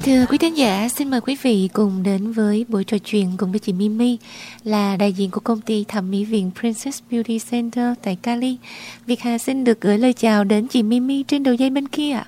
Thưa quý khán giả, xin mời quý vị cùng đến với buổi trò chuyện cùng với chị Mimi, là đại diện của công ty thẩm mỹ viện Princess Beauty Center tại Cali. Việt Hà xin được gửi lời chào đến chị Mimi trên đầu dây bên kia ạ.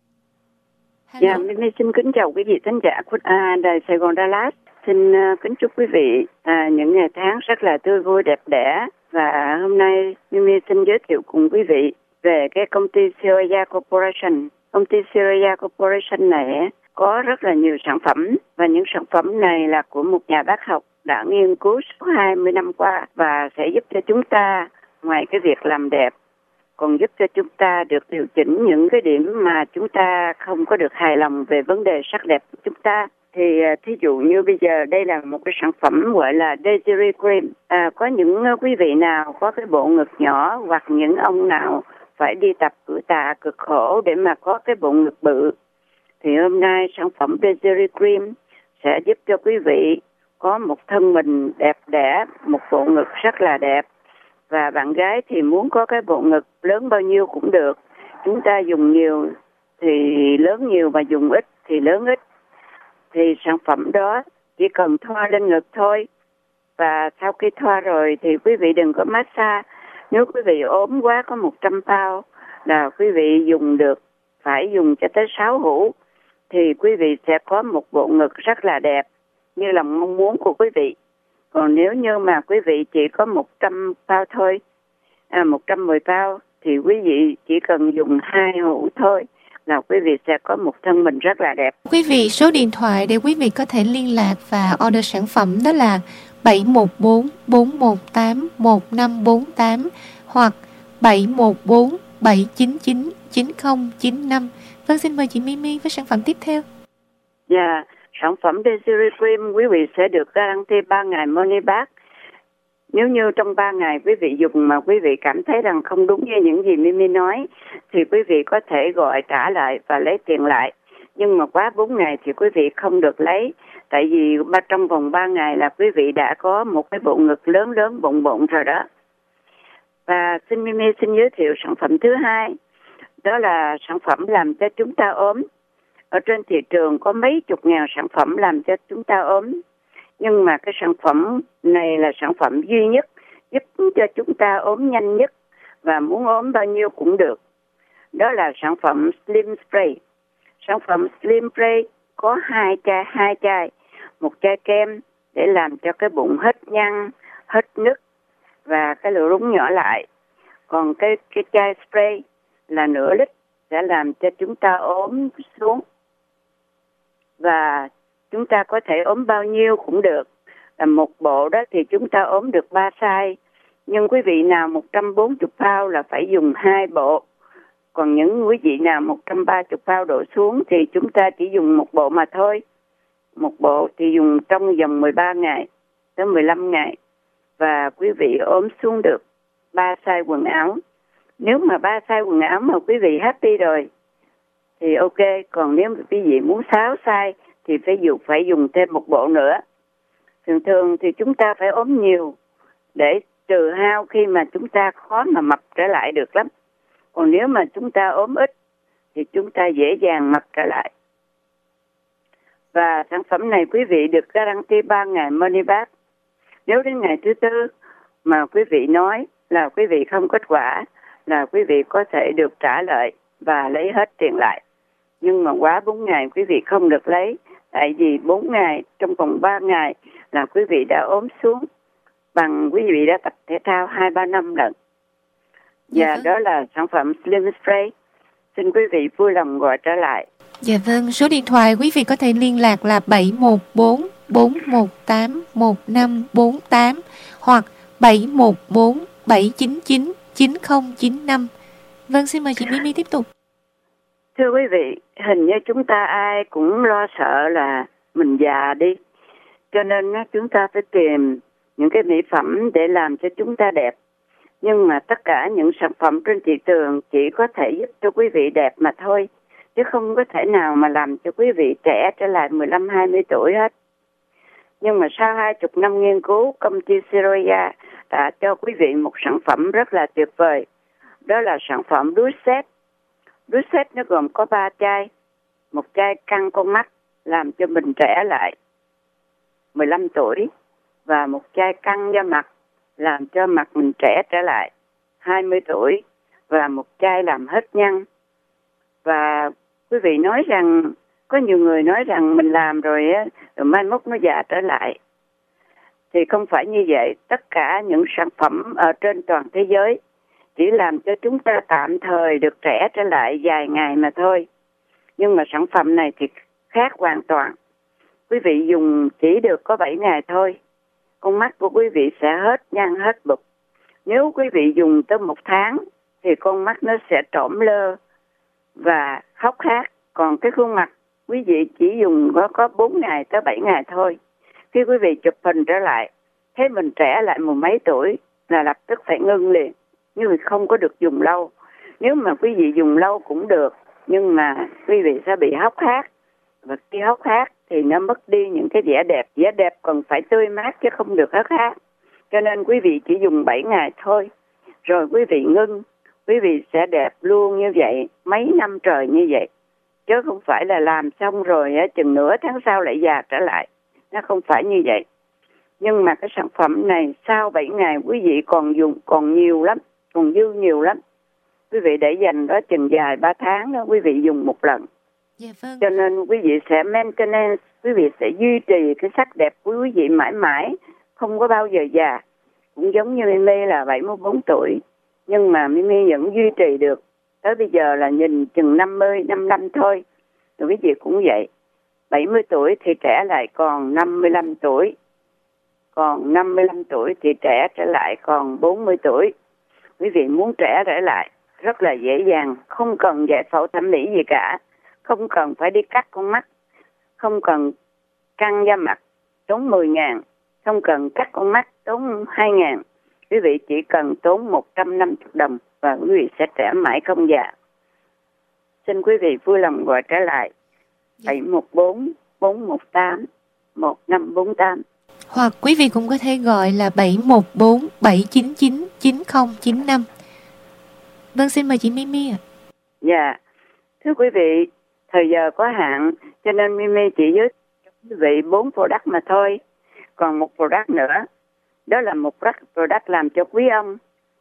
Dạ, Mimi xin kính chào quý vị khán giả của Đài Sài Gòn Dallas. Xin kính chúc quý vị những ngày tháng rất là tươi vui đẹp đẽ. Và hôm nay Mimi xin giới thiệu cùng quý vị về cái công ty Siraya Corporation. Công ty Siraya Corporation này có rất là nhiều sản phẩm, và những sản phẩm này là của một nhà bác học đã nghiên cứu suốt 20 năm qua và sẽ giúp cho chúng ta, ngoài cái việc làm đẹp, còn giúp cho chúng ta được điều chỉnh những cái điểm mà chúng ta không có được hài lòng về vấn đề sắc đẹp của chúng ta. Thì thí dụ như bây giờ đây là một cái sản phẩm gọi là Desiree Cream. Có những quý vị nào có cái bộ ngực nhỏ, hoặc những ông nào phải đi tập cử tạ cực khổ để mà có cái bộ ngực bự, thì hôm nay sản phẩm Desiree Cream sẽ giúp cho quý vị có một thân mình đẹp đẽ, một bộ ngực rất là đẹp. Và bạn gái thì muốn có cái bộ ngực lớn bao nhiêu cũng được. Chúng ta dùng nhiều thì lớn nhiều, và dùng ít thì lớn ít. Thì sản phẩm đó chỉ cần thoa lên ngực thôi. Và sau khi thoa rồi thì quý vị đừng có massage. Nếu quý vị ốm quá có 100 pound là quý vị dùng được, phải dùng cho tới 6 hũ. Thì quý vị sẽ có một bộ ngực rất là đẹp như là mong muốn của quý vị. Còn nếu như mà quý vị chỉ có 100 pound thôi, 110 pound, thì quý vị chỉ cần dùng 2 hũ thôi là quý vị sẽ có một thân mình rất là đẹp. Quý vị, số điện thoại để quý vị có thể liên lạc và order sản phẩm đó là 714 418 1548 hoặc 714 799 9095. Vâng, xin mời chị Mimi với sản phẩm tiếp theo. Dạ, sản phẩm Desiree Cream quý vị sẽ được guarantee 3 ngày money back. Nếu như trong 3 ngày quý vị dùng mà quý vị cảm thấy rằng không đúng như những gì Mimi nói, thì quý vị có thể gọi trả lại và lấy tiền lại. Nhưng mà quá 4 ngày thì quý vị không được lấy. Tại vì trong vòng 3 ngày là quý vị đã có một cái bộ ngực lớn lớn bụng bụng rồi đó. Và Mimi xin giới thiệu sản phẩm thứ hai. Đó là sản phẩm làm cho chúng ta ốm. Ở trên thị trường có mấy chục ngàn sản phẩm làm cho chúng ta ốm. Nhưng mà cái sản phẩm này là sản phẩm duy nhất giúp cho chúng ta ốm nhanh nhất, và muốn ốm bao nhiêu cũng được. Đó là sản phẩm Slim Spray. Sản phẩm Slim Spray có hai chai. Một chai kem để làm cho cái bụng hết nhăn, hết nứt và cái lỗ rúng nhỏ lại. Còn cái chai spray là nửa lít sẽ làm cho chúng ta ốm xuống. Và chúng ta có thể ốm bao nhiêu cũng được. Là một bộ đó thì chúng ta ốm được 3 size. Nhưng quý vị nào 140 pound là phải dùng 2 bộ. Còn những quý vị nào 130 pound đổ xuống thì chúng ta chỉ dùng một bộ mà thôi. Một bộ thì dùng trong vòng 13 ngày tới 15 ngày. Và quý vị ốm xuống được 3 size quần áo. Nếu mà 3 size quần áo mà quý vị happy rồi thì ok. Còn nếu quý vị muốn 6 size thì phải dùng thêm một bộ nữa. Thường thì chúng ta phải ốm nhiều để trừ hao khi mà chúng ta khó mà mập trở lại được lắm. Còn nếu mà chúng ta ốm ít thì chúng ta dễ dàng mập trở lại. Và sản phẩm này quý vị được guarantee 3 ngày money back. Nếu đến ngày thứ 4 mà quý vị nói là quý vị không kết quả, là quý vị có thể được trả lại và lấy hết tiền lại. Nhưng mà quá 4 ngày quý vị không được lấy. Tại vì 4 ngày, trong vòng 3 ngày là quý vị đã ốm xuống bằng quý vị đã tập thể thao 2-3 năm lần. Và đó là sản phẩm Slim Spray. Xin quý vị vui lòng gọi trở lại. Dạ vâng, số điện thoại quý vị có thể liên lạc là 714 418 1548 hoặc 714 799 9095. Vâng, xin mời chị Mimi tiếp tục. Thưa quý vị, hình như chúng ta ai cũng lo sợ là mình già đi. Cho nên chúng ta phải tìm những cái mỹ phẩm để làm cho chúng ta đẹp. Nhưng mà tất cả những sản phẩm trên thị trường chỉ có thể giúp cho quý vị đẹp mà thôi. Chứ không có thể nào mà làm cho quý vị trẻ trở lại 15-20 tuổi hết. Nhưng mà sau 20 năm nghiên cứu, công ty Siraya đã cho quý vị một sản phẩm rất là tuyệt vời. Đó là sản phẩm Douche Set. Douche Set nó gồm có 3 chai. Một chai căng con mắt, làm cho mình trẻ lại 15 tuổi, và một chai căng da mặt làm cho mặt mình trẻ trở lại 20 tuổi, và một chai làm hết nhăn. Và quý vị nói rằng, có nhiều người nói rằng mình làm rồi á, rồi mai mốt nó già trở lại. Thì không phải như vậy. Tất cả những sản phẩm ở trên toàn thế giới chỉ làm cho chúng ta tạm thời được trẻ trở lại vài ngày mà thôi. Nhưng mà sản phẩm này thì khác hoàn toàn. Quý vị dùng chỉ được có 7 ngày thôi, con mắt của quý vị sẽ hết nhăn hết bụt. Nếu quý vị dùng tới 1 tháng thì con mắt nó sẽ trõm lơ và hốc hác. Còn cái khuôn mặt quý vị chỉ dùng có 4 ngày tới 7 ngày thôi. Khi quý vị chụp hình trở lại, thấy mình trẻ lại 10 mấy tuổi là lập tức phải ngưng liền, nhưng không có được dùng lâu. Nếu mà quý vị dùng lâu cũng được, nhưng mà quý vị sẽ bị hốc hác. Và khi hốc hác thì nó mất đi những cái vẻ đẹp. Vẻ đẹp còn phải tươi mát chứ không được hốc hác. Cho nên quý vị chỉ dùng 7 ngày thôi, rồi quý vị ngưng. Quý vị sẽ đẹp luôn như vậy, mấy năm trời như vậy. Chứ không phải là làm xong rồi chừng nửa tháng sau lại già trở lại. Nó không phải như vậy. Nhưng mà cái sản phẩm này sau 7 ngày quý vị còn dùng còn nhiều lắm, còn dư nhiều lắm. Quý vị để dành đó chừng dài 3 tháng đó quý vị dùng một lần. Dạ vâng. Cho nên quý vị sẽ maintenance, quý vị sẽ duy trì cái sắc đẹp của quý vị mãi mãi, không có bao giờ già. Cũng giống như Mimi là 74 tuổi, nhưng mà Mimi vẫn duy trì được. Tới bây giờ là nhìn chừng 50, 55 thôi. Rồi quý vị cũng vậy. 70 tuổi thì trẻ lại còn 55 tuổi. Còn 55 tuổi thì trẻ trở lại còn 40 tuổi. Quý vị muốn trẻ trở lại rất là dễ dàng, không cần giải phẫu thẩm mỹ gì cả. Không cần phải đi cắt con mắt, không cần căng da mặt tốn 10.000, không cần cắt con mắt tốn 2.000. Quý vị chỉ cần tốn 150 đồng và quý vị sẽ trẻ mãi không già. Xin quý vị vui lòng gọi trở lại 714 418 1548. Hoặc quý vị cũng có thể gọi là 714 799 9095. Vâng, xin mời chị Mimi ạ. Dạ, thưa quý vị, thời giờ có hạn cho nên Mimi chỉ giới thiệu quý vị 4 product mà thôi. Còn một product nữa, đó là một product làm cho quý ông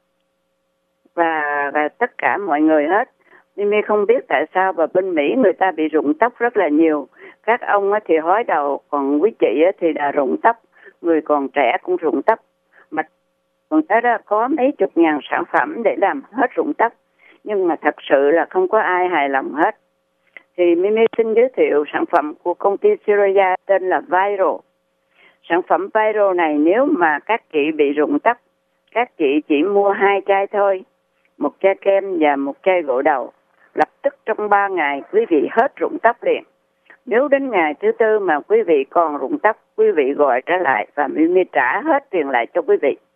và tất cả mọi người hết. Mimi không biết tại sao và bên Mỹ người ta bị rụng tóc rất là nhiều. Các ông thì hói đầu, còn quý chị thì là rụng tóc. Người còn trẻ cũng rụng tóc. Mà còn tới đó có mấy chục ngàn sản phẩm để làm hết rụng tóc. Nhưng mà thật sự là không có ai hài lòng hết. Thì Mimi xin giới thiệu sản phẩm của công ty Syria tên là Viral. Sản phẩm Viral này nếu mà các chị bị rụng tóc, các chị chỉ mua 2 chai thôi. Một chai kem và một chai gội đầu. Lập tức trong 3 ngày quý vị hết rụng tóc liền. Nếu đến ngày thứ 4 mà quý vị còn rụng tóc, quý vị gọi trở lại và Mimi trả hết tiền lại cho quý vị.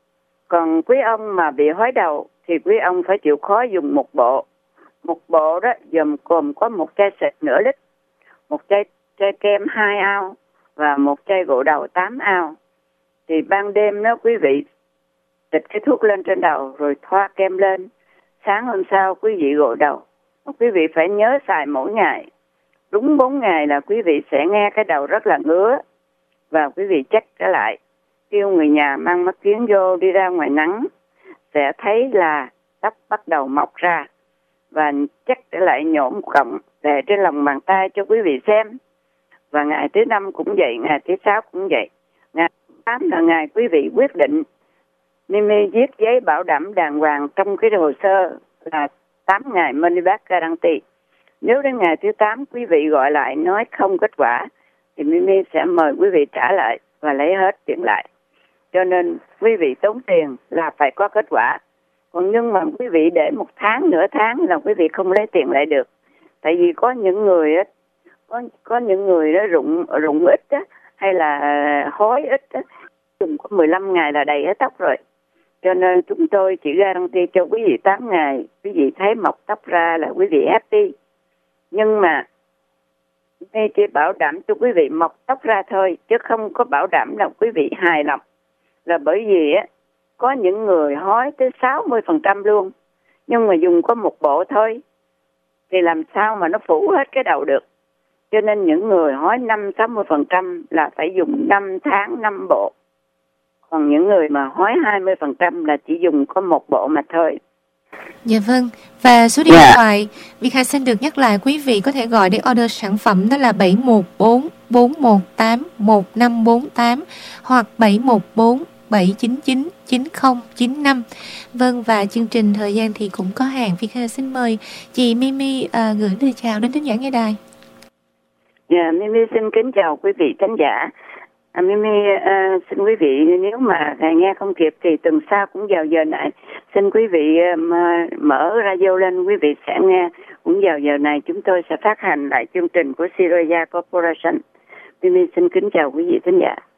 Còn quý ông mà bị hói đầu thì quý ông phải chịu khó dùng một bộ. Một bộ đó gồm có một chai xịt nửa lít, một chai kem 2 ounce và một chai gội đầu 8 ounce. Thì ban đêm đó quý vị xịt cái thuốc lên trên đầu rồi thoa kem lên. Sáng hôm sau quý vị gội đầu. Quý vị phải nhớ xài mỗi ngày. Đúng 4 ngày là quý vị sẽ nghe cái đầu rất là ngứa. Và quý vị check trở lại. Kêu người nhà mang mắt kiếng vô đi ra ngoài nắng. Sẽ thấy là tóc bắt đầu mọc ra. Và check trở lại nhổ một cọng để trên lòng bàn tay cho quý vị xem. Và ngày thứ 5 cũng vậy, ngày thứ 6 cũng vậy. Ngày thứ 8 là ngày quý vị quyết định. Mimi viết giấy bảo đảm đàng hoàng trong cái hồ sơ là 8 ngày money back guarantee. Nếu đến ngày thứ 8 quý vị gọi lại nói không kết quả thì Mimi sẽ mời quý vị trả lại và lấy hết tiền lại. Cho nên quý vị tốn tiền là phải có kết quả. Còn nhưng mà quý vị để 1 tháng, nửa tháng là quý vị không lấy tiền lại được. Tại vì có những người có những người đó rụng ít á, hay là hói ít á, dùng có 15 ngày là đầy hết tóc rồi. Cho nên chúng tôi chỉ guarantee cho quý vị 8 ngày, quý vị thấy mọc tóc ra là quý vị happy. Nhưng mà đây chỉ bảo đảm cho quý vị mọc tóc ra thôi, chứ không có bảo đảm là quý vị hài lòng. Là bởi vì á, có những người hói tới 60% luôn, nhưng mà dùng có một bộ thôi, thì làm sao mà nó phủ hết cái đầu được. Cho nên những người hói 50-60% là phải dùng 5 tháng 5 bộ. Còn những người mà hói 20% là chỉ dùng có 1 bộ mà thôi. Dạ vâng. Và số điện thoại Việt Hà xin được nhắc lại, quý vị có thể gọi để order sản phẩm đó là 714 418 1548 hoặc 714 799 9095. Vâng, và chương trình thời gian thì cũng có hạn. Việt Hà xin mời chị Mimi gửi lời chào đến thính giả nghe đài. Dạ, Mimi xin kính chào quý vị khán giả. Mimi xin quý vị nếu mà nghe không kịp thì tuần sau cũng vào giờ này. Xin quý vị mở radio lên, quý vị sẽ nghe. Cũng vào giờ này chúng tôi sẽ phát hành lại chương trình của Syria Corporation. Mimi xin kính chào quý vị khán giả.